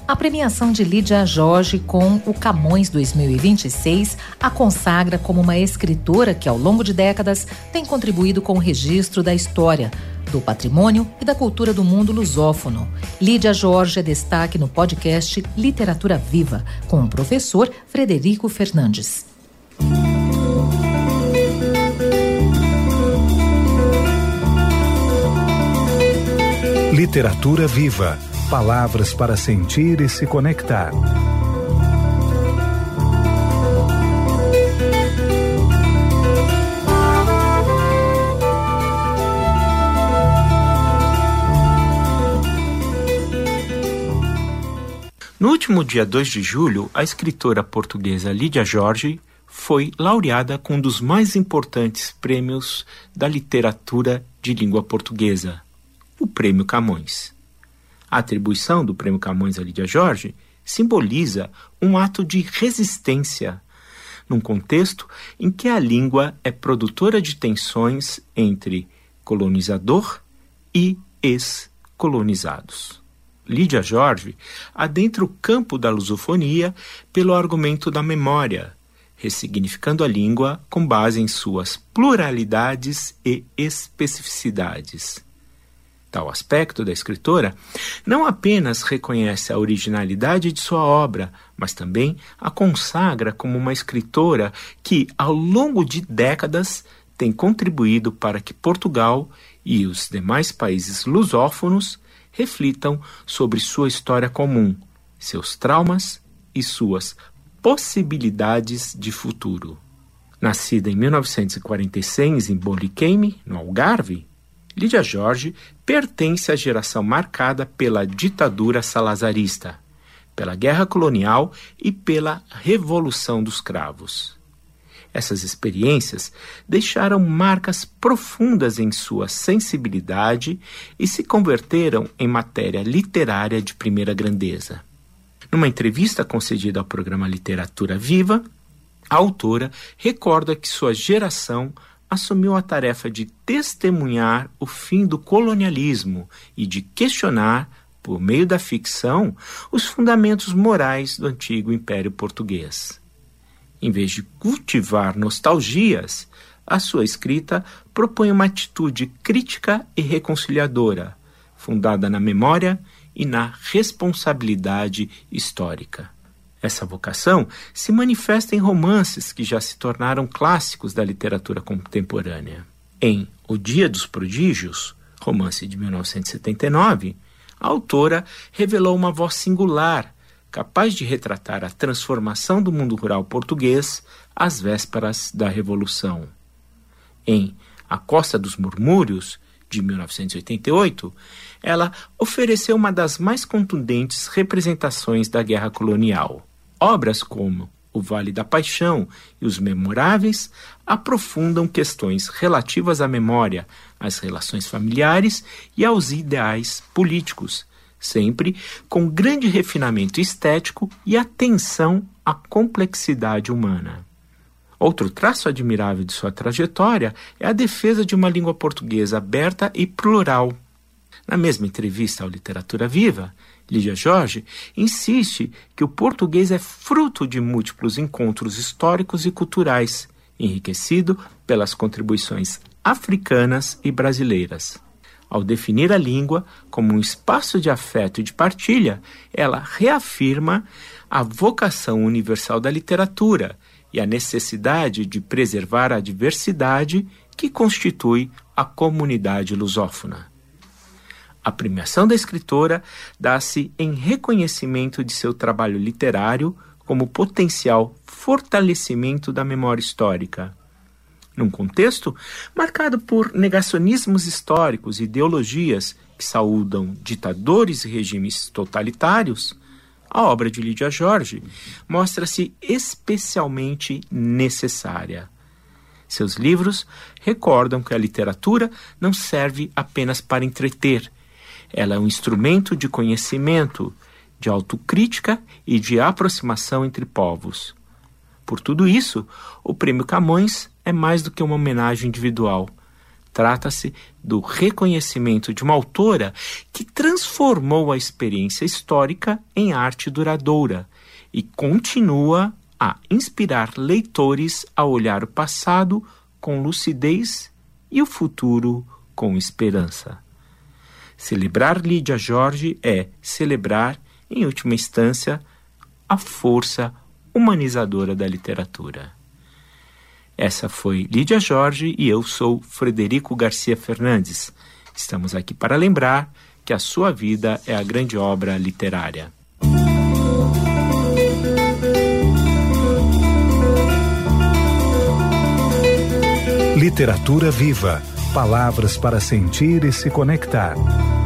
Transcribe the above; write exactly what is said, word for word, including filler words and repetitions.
A premiação de Lídia Jorge com o Camões dois mil e vinte e seis a consagra como uma escritora que, ao longo de décadas, tem contribuído com o registro da história, do patrimônio e da cultura do mundo lusófono. Lídia Jorge é destaque no podcast Literatura Viva, com o professor Frederico Fernandes. Literatura Viva. Palavras para sentir e se conectar. No último dia dois de julho, a escritora portuguesa Lídia Jorge foi laureada com um dos mais importantes prêmios da literatura de língua portuguesa, o Prêmio Camões. A atribuição do Prêmio Camões a Lídia Jorge simboliza um ato de resistência, num contexto em que a língua é produtora de tensões entre colonizador e ex-colonizados. Lídia Jorge adentra o campo da lusofonia pelo argumento da memória, ressignificando a língua com base em suas pluralidades e especificidades. Tal aspecto da escritora não apenas reconhece a originalidade de sua obra, mas também a consagra como uma escritora que, ao longo de décadas, tem contribuído para que Portugal e os demais países lusófonos reflitam sobre sua história comum, seus traumas e suas possibilidades de futuro. Nascida em mil novecentos e quarenta e seis em Boliqueime, no Algarve, Lídia Jorge pertence à geração marcada pela ditadura salazarista, pela guerra colonial e pela Revolução dos Cravos. Essas experiências deixaram marcas profundas em sua sensibilidade e se converteram em matéria literária de primeira grandeza. Numa entrevista concedida ao programa Literatura Viva, a autora recorda que sua geração assumiu a tarefa de testemunhar o fim do colonialismo e de questionar, por meio da ficção, os fundamentos morais do antigo Império Português. Em vez de cultivar nostalgias, a sua escrita propõe uma atitude crítica e reconciliadora, fundada na memória e na responsabilidade histórica. Essa vocação se manifesta em romances que já se tornaram clássicos da literatura contemporânea. Em O Dia dos Prodígios, romance de mil novecentos e setenta e nove, a autora revelou uma voz singular, capaz de retratar a transformação do mundo rural português às vésperas da Revolução. Em A Costa dos Murmúrios, de mil novecentos e oitenta e oito, ela ofereceu uma das mais contundentes representações da guerra colonial. Obras como O Vale da Paixão e Os Memoráveis aprofundam questões relativas à memória, às relações familiares e aos ideais políticos, sempre com grande refinamento estético e atenção à complexidade humana. Outro traço admirável de sua trajetória é a defesa de uma língua portuguesa aberta e plural. Na mesma entrevista ao Literatura Viva, Lídia Jorge insiste que o português é fruto de múltiplos encontros históricos e culturais, enriquecido pelas contribuições africanas e brasileiras. Ao definir a língua como um espaço de afeto e de partilha, ela reafirma a vocação universal da literatura e a necessidade de preservar a diversidade que constitui a comunidade lusófona. A premiação da escritora dá-se em reconhecimento de seu trabalho literário como potencial fortalecimento da memória histórica. Num contexto marcado por negacionismos históricos e ideologias que saúdam ditadores e regimes totalitários, a obra de Lídia Jorge mostra-se especialmente necessária. Seus livros recordam que a literatura não serve apenas para entreter. Ela é um instrumento de conhecimento, de autocrítica e de aproximação entre povos. Por tudo isso, o Prêmio Camões é mais do que uma homenagem individual. Trata-se do reconhecimento de uma autora que transformou a experiência histórica em arte duradoura e continua a inspirar leitores a olhar o passado com lucidez e o futuro com esperança. Celebrar Lídia Jorge é celebrar, em última instância, a força humanizadora da literatura. Essa foi Lídia Jorge e eu sou Frederico Garcia Fernandes. Estamos aqui para lembrar que a sua vida é a grande obra literária. Literatura viva. Palavras para sentir e se conectar.